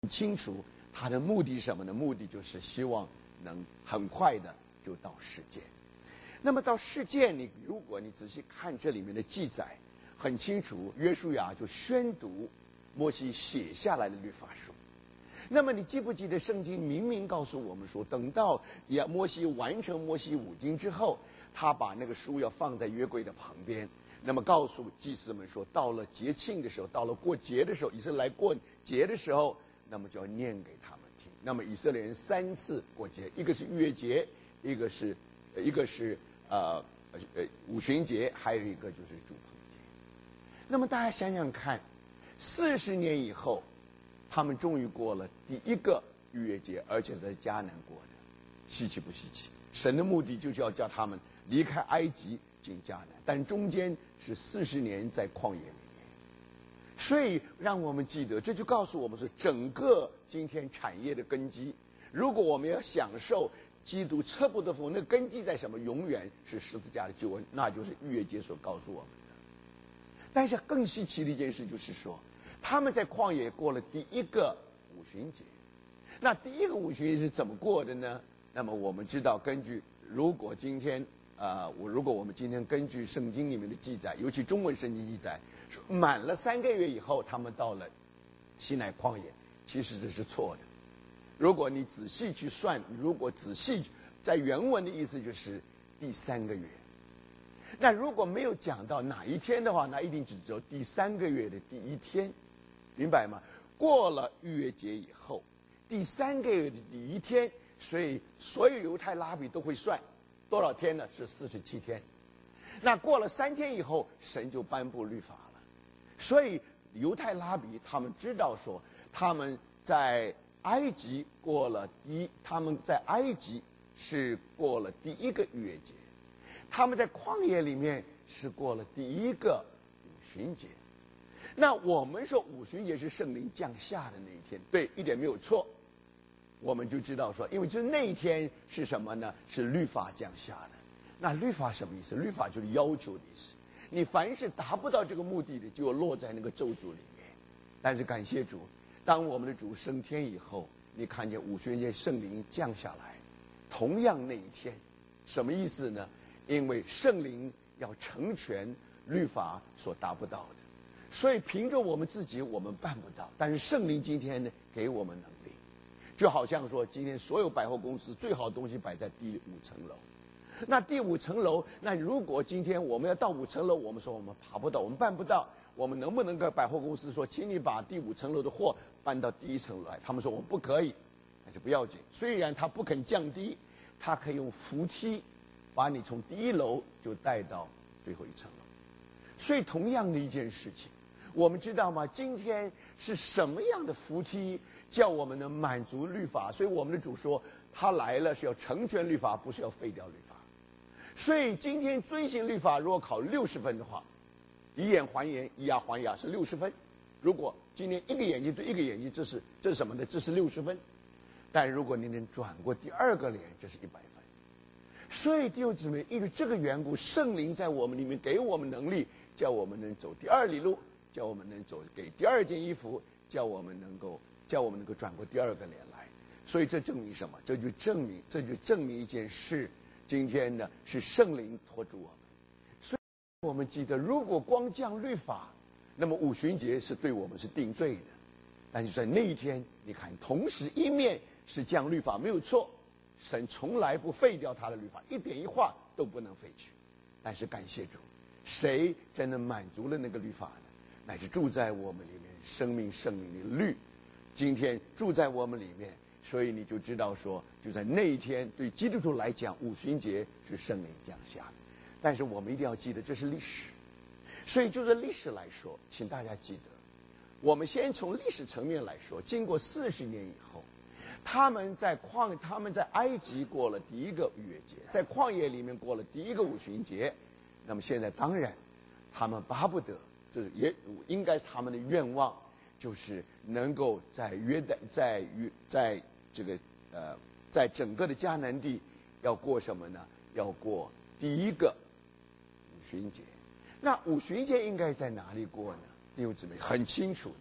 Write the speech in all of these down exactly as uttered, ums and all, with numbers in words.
很清楚他的目的是什么呢？目的就是希望能很快的就到世界。那么到世界，你如果你仔细看这里面的记载，很清楚，约书亚就宣读摩西写下来的律法书。那么你记不记得圣经明明告诉我们说，等到也摩西完成摩西五经之后，他把那个书要放在约柜的旁边，那么告诉祭司们说，到了节庆的时候，到了过节的时候，以色列来过节的时候，那么就要念给他们听。那么以色列人三次过节，一个是逾越节，一个是一个是呃呃五旬节，还有一个就是住棚节。那么大家想想看，四十年以后，他们终于过了第一个逾越节，而且是在迦南过的，稀奇不稀奇？神的目的就是要叫他们离开埃及进迦南，但中间是四十年在旷野里面。所以让我们记得，这就告诉我们是整个今天产业的根基。如果我们要享受基督彻不得福，那根基在什么？永远是十字架的救恩，那就是逾越节所告诉我们的。但是更稀奇的一件事就是说，他们在旷野过了第一个五旬节。那第一个五旬节是怎么过的呢？那么我们知道，根据如果今天呃，我如果我们今天根据圣经里面的记载，尤其中文圣经记载，满了三个月以后，他们到了西乃旷野，其实这是错的。如果你仔细去算，如果仔细在原文的意思就是第三个月。那如果没有讲到哪一天的话，那一定只只有第三个月的第一天，明白吗？过了逾越节以后，第三个月的第一天，所以所有犹太拉比都会算多少天呢？是四十七天。那过了三天以后，神就颁布律法了。所以犹太拉比他们知道说，他们在埃及过了第一，他们在埃及是过了第一个逾越节，他们在旷野里面是过了第一个五旬节。那我们说五旬节是圣灵降下的那一天，对，一点没有错。我们就知道说，因为就那一天是什么呢？是律法降下的。那律法什么意思？律法就是要求的意思。你凡是达不到这个目的的，就落在那个咒诅里面。但是感谢主，当我们的主升天以后，你看见五旬节圣灵降下来，同样那一天，什么意思呢？因为圣灵要成全律法所达不到的，所以凭着我们自己我们办不到，但是圣灵今天呢给我们能力。就好像说，今天所有百货公司最好的东西摆在第五层楼，那第五层楼，那如果今天我们要到五层楼，我们说我们爬不到，我们办不到，我们能不能跟百货公司说，请你把第五层楼的货搬到第一层楼来？他们说我们不可以，那就不要紧。虽然他不肯降低，他可以用扶梯把你从第一楼就带到最后一层楼。所以同样的一件事情，我们知道吗？今天是什么样的扶梯叫我们能满足律法？所以我们的主说，他来了是要成全律法，不是要废掉律法。所以今天遵行律法，如果考六十分的话，以眼还眼，以牙还牙是六十分。如果今天一个眼睛对一个眼睛，这是这是什么呢？这是六十分。但如果你能转过第二个脸，这是一百分。所以弟兄姊妹，因为这个缘故，圣灵在我们里面给我们能力，叫我们能走第二里路，叫我们能走给第二件衣服，叫我们能够叫我们能够转过第二个脸来。所以这证明什么？这就证明这就证明一件事。今天呢，是圣灵托住我们，所以我们记得，如果光降律法，那么五旬节是对我们是定罪的。但是在那一天，你看，同时一面是降律法，没有错，神从来不废掉他的律法，一点一画都不能废去。但是感谢主，谁真的满足了那个律法呢？乃是住在我们里面生命圣灵的律，今天住在我们里面。所以你就知道说，就在那一天，对基督徒来讲，五旬节是圣灵降下的。但是我们一定要记得，这是历史。所以就这历史来说，请大家记得，我们先从历史层面来说，经过四十年以后，他们在旷他们在埃及过了第一个逾越节，在旷野里面过了第一个五旬节。那么现在当然，他们巴不得，这也应该是他们的愿望，就是能够在约旦在约在这个呃，在整个的迦南地要过什么呢？要过第一个五旬节。那五旬节应该在哪里过呢？弟兄姊妹很清楚的，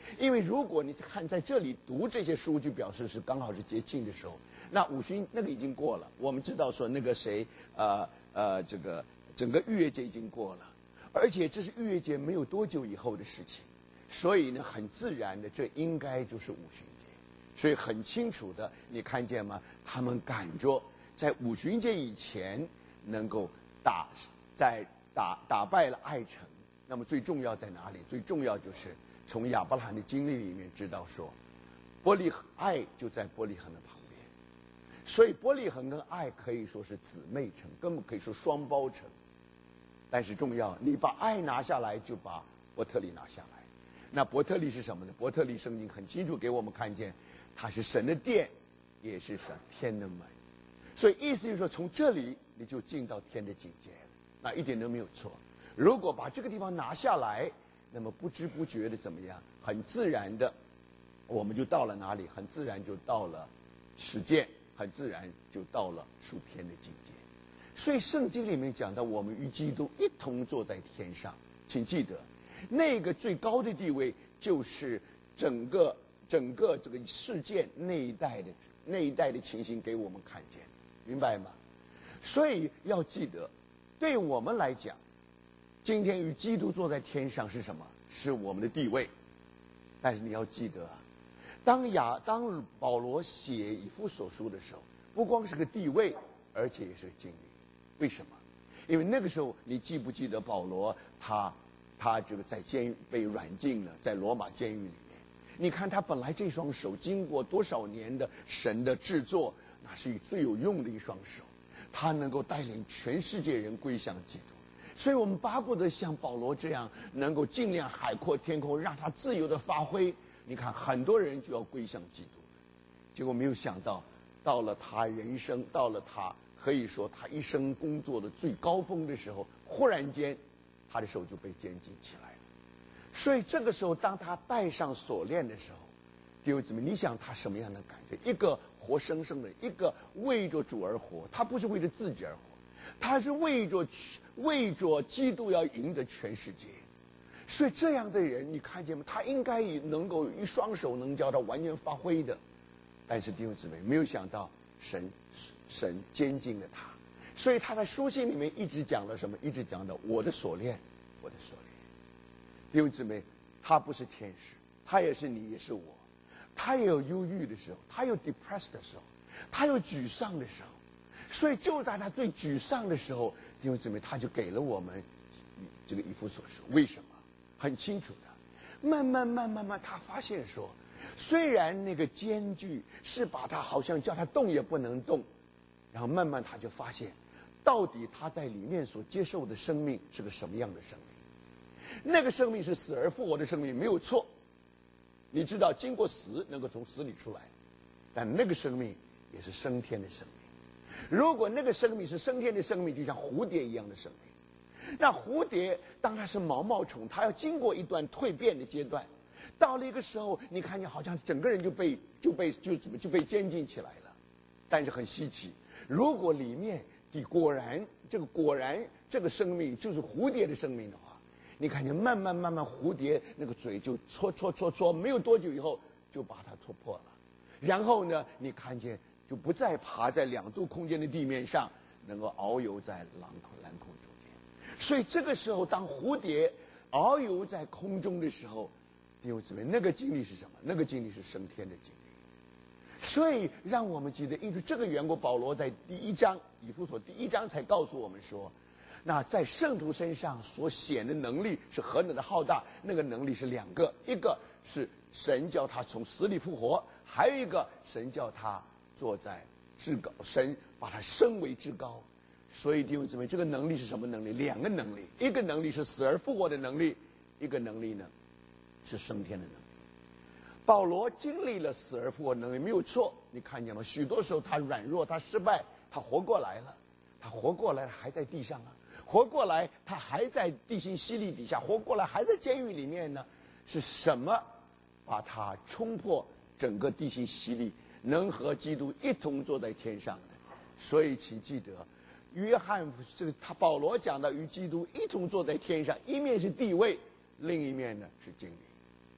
因为如果你看在这里读这些书，就表示是刚好是节庆的时候。那五旬那个已经过了，我们知道说那个谁，呃呃，这个整个逾越节已经过了，而且这是逾越节没有多久以后的事情，所以呢，很自然的，这应该就是五旬节。所以很清楚的，你看见吗？他们赶着在五旬节以前能够打，在打打败了爱城。那么最重要在哪里？最重要就是从亚伯拉罕的经历里面知道说，伯利恒爱就在伯利恒的旁边，所以伯利恒跟爱可以说是姊妹城，根本可以说双胞城。但是重要，你把爱拿下来，就把伯特利拿下来。那伯特利是什么呢？伯特利圣经很清楚给我们看见，它是神的殿，也是神天的门。所以意思就是说，从这里你就进到天的境界了，那一点都没有错。如果把这个地方拿下来，那么不知不觉的怎么样？很自然的，我们就到了哪里？很自然就到了实践，很自然就到了属天的境界。所以圣经里面讲到，我们与基督一同坐在天上，请记得，那个最高的地位就是整个整个这个事件那一代的那一代的情形给我们看见，明白吗？所以要记得，对我们来讲，今天与基督坐在天上是什么？是我们的地位。但是你要记得啊，当亚当保罗写以弗所书的时候，不光是个地位，而且也是个经历。为什么？因为那个时候你记不记得保罗他他这个在监狱被软禁了，在罗马监狱里面。你看他本来这双手经过多少年的神的制作，那是最有用的一双手，他能够带领全世界人归向基督。所以我们巴不得像保罗这样，能够尽量海阔天空，让他自由的发挥。你看很多人就要归向基督，结果没有想到，到了他人生，到了他可以说他一生工作的最高峰的时候，忽然间他的手就被监禁起来了。所以这个时候当他戴上锁链的时候，弟兄姊妹，你想他什么样的感觉？一个活生生的，一个为着主而活，他不是为着自己而活，他是为着为着基督要赢得全世界。所以这样的人，你看见吗？他应该能够一双手能叫他完全发挥的。但是弟兄姊妹，没有想到神神监禁了他，所以他在书信里面一直讲了什么？一直讲到我的锁链，我的锁链。弟兄姊妹，他不是天使，他也是你，也是我。他也有忧郁的时候，他有 depressed 的时候，他有沮丧的时候。所以就在他最沮丧的时候，弟兄姊妹，他就给了我们这个以弗所书。为什么？很清楚的，慢慢慢慢慢，他发现说，虽然那个监狱是把他好像叫他动也不能动，然后慢慢他就发现，到底他在里面所接受的生命是个什么样的生命？那个生命是死而复活的生命，没有错。你知道，经过死能够从死里出来，但那个生命也是升天的生命。如果那个生命是升天的生命，就像蝴蝶一样的生命。那蝴蝶当它是毛毛虫，它要经过一段蜕变的阶段，到了一个时候，你看见好像整个人就被就被就怎么就被监禁起来了。但是很稀奇，如果里面你果然这个果然这个生命就是蝴蝶的生命的话，你看见慢慢慢慢蝴蝶那个嘴就戳戳戳戳，没有多久以后就把它戳破了。然后呢，你看见就不再爬在两度空间的地面上，能够遨游在蓝空蓝空中间。所以这个时候，当蝴蝶遨游在空中的时候，弟兄姊妹，那个经历是什么？那个经历是升天的经历。所以让我们记得，因为这个缘故，保罗在第一章以弗所第一章才告诉我们说，那在圣徒身上所显的能力是何等的浩大。那个能力是两个，一个是神叫他从死里复活，还有一个神叫他坐在至高，神把他升为至高。所以弟兄姊妹，这个能力是什么能力？两个能力，一个能力是死而复活的能力，一个能力呢是升天的能力。保罗经历了死而复活的能力，没有错。你看见吗？许多时候他软弱，他失败，他活过来了，他活过来了还在地上啊，活过来他还在地心吸力底下，活过来还在监狱里面呢。是什么把他冲破整个地心吸力，能和基督一同坐在天上的？所以请记得，约翰这个他保罗讲的与基督一同坐在天上，一面是地位，另一面呢是经历。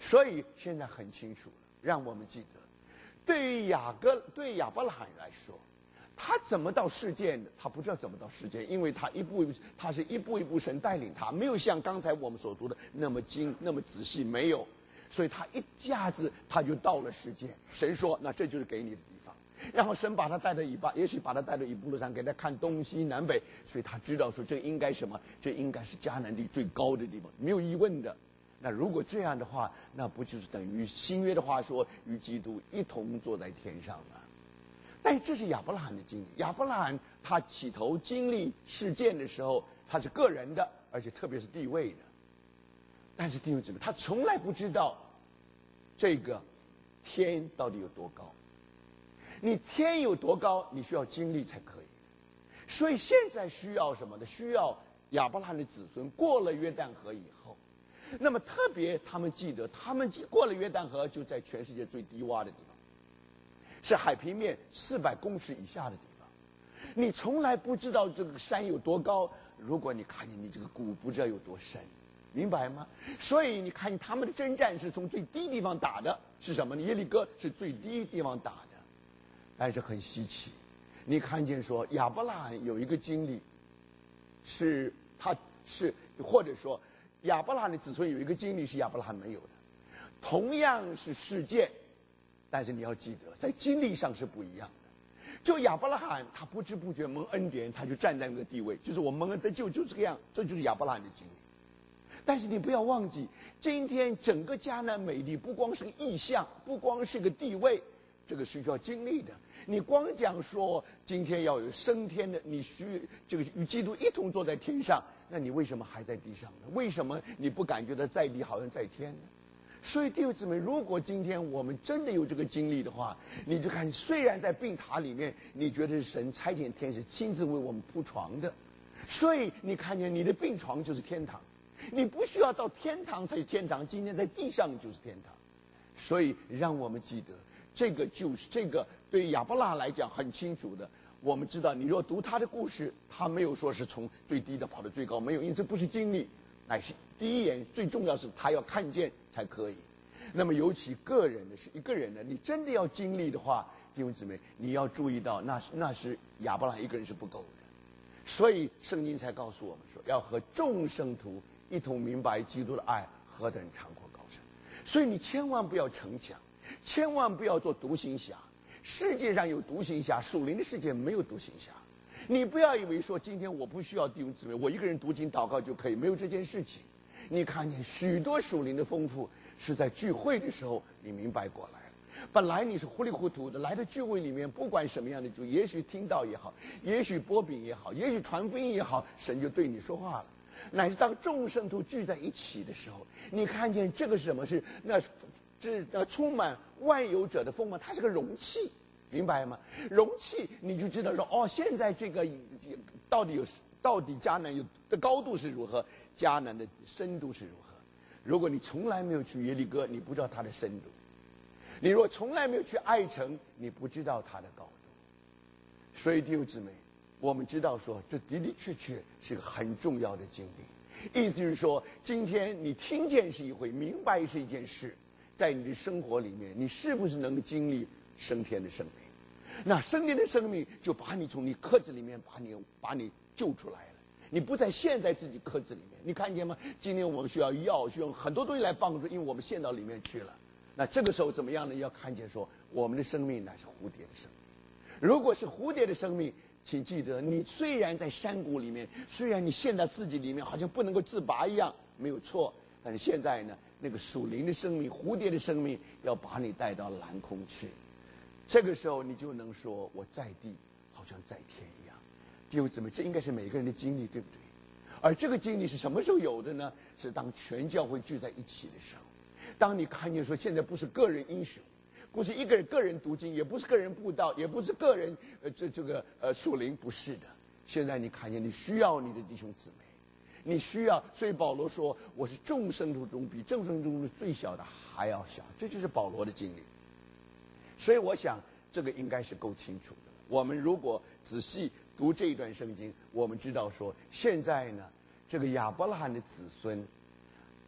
所以现在很清楚了，让我们记得，对于雅各对于亚伯拉罕来说，他怎么到世界呢？他不知道怎么到世界，因为他一步一步，他是一步一步神带领他，没有像刚才我们所读的那么精、那么仔细，没有。所以他一下子他就到了世界。神说：“那这就是给你的地方。”然后神把他带到以巴，也许把他带到以布路上，给他看东西南北，所以他知道说这应该什么？这应该是迦南地最高的地方，没有疑问的。那如果这样的话，那不就是等于新约的话说，与基督一同坐在天上吗？但这是亚伯拉罕的经历。亚伯拉罕他起头经历事件的时候，他是个人的，而且特别是地位的。但是弟兄姊妹，他从来不知道这个天到底有多高。你天有多高，你需要经历才可以。所以现在需要什么呢？需要亚伯拉罕的子孙过了约旦河以后，那么特别他们记得，他们过了约旦河就在全世界最低洼的地方，是海平面四百公尺以下的地方。你从来不知道这个山有多高，如果你看见你这个谷不知道有多深。明白吗？所以你看见他们的征战是从最低地方打的，是什么呢？耶利哥是最低地方打的，但是很稀奇。你看见说亚伯拉罕有一个经历，是他是或者说亚伯拉罕的子孙有一个经历是亚伯拉罕没有的，同样是事件，但是你要记得在经历上是不一样的。就亚伯拉罕他不知不觉蒙恩典，他就站在那个地位，就是我蒙恩得救就这个样，这就是亚伯拉罕的经历。但是你不要忘记，今天整个迦南美地不光是个意象，不光是个地位，这个是需要经历的。你光讲说今天要有升天的，你需这个与基督一同坐在天上，那你为什么还在地上呢？为什么你不感觉到在地好像在天呢？所以弟兄姊妹，如果今天我们真的有这个经历的话，你就看，虽然在病榻里面，你觉得是神差遣天使亲自为我们铺床的，所以你看见你的病床就是天堂。你不需要到天堂才是天堂，今天在地上就是天堂。所以让我们记得，这个就是这个对亚伯拉罕来讲很清楚的。我们知道，你若读他的故事，他没有说是从最低的跑到最高，没有，因为这不是经历，乃是第一眼最重要是他要看见才可以。那么尤其个人的是一个人的，你真的要经历的话，弟兄姊妹，你要注意到，那是那是亚伯拉罕一个人是不够的。所以圣经才告诉我们说，要和众圣徒一同明白基督的爱何等长阔高深。所以你千万不要逞强，千万不要做独行侠。世界上有独行侠，属灵的世界没有独行侠。你不要以为说今天我不需要弟兄姊妹，我一个人读经祷告就可以，没有这件事情。你看见许多属灵的丰富是在聚会的时候你明白过来了。本来你是糊里糊涂的来到聚会里面，不管什么样的主，也许听到也好，也许播饼也好，也许传福音也好，神就对你说话了。乃是当众圣徒聚在一起的时候，你看见这个是什么？是那这那充满万有者的丰满，它是个容器，明白吗？容器你就知道说，哦，现在这个到底有到底迦南有的高度是如何，迦南的深度是如何。如果你从来没有去耶利哥，你不知道它的深度；你如果从来没有去爱城，你不知道它的高度。所以弟兄姊妹，我们知道说，这的的确确是个很重要的经历。意思是说，今天你听见是一回，明白是一件事，在你的生活里面，你是不是能经历升天的生命？那升天的生命就把你从你壳子里面把你把你救出来了。你不再陷在自己壳子里面，你看见吗？今天我们需要药，需要很多东西来帮助，因为我们陷到里面去了。那这个时候怎么样呢？要看见说，我们的生命乃是蝴蝶的生命。如果是蝴蝶的生命，请记得，你虽然在山谷里面，虽然你陷在自己里面，好像不能够自拔一样，没有错。但是现在呢，那个属灵的生命，蝴蝶的生命，要把你带到蓝空去。这个时候，你就能说，我在地好像在天一样。弟兄姊妹，这应该是每个人的经历，对不对？而这个经历是什么时候有的呢？是当全教会聚在一起的时候。当你看见说，现在不是个人英雄。不是一个人个人读经，也不是个人布道，也不是个人呃这这个呃属灵，不是的。现在你看见，你需要你的弟兄姊妹，你需要。所以保罗说，我是众圣徒中比众圣徒中最小的还要小，这就是保罗的经历。所以我想这个应该是够清楚的。我们如果仔细读这一段圣经，我们知道说，现在呢，这个亚伯拉罕的子孙，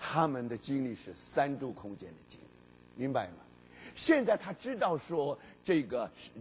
他们的经历是三度空间的经历，明白吗？现在他知道说这个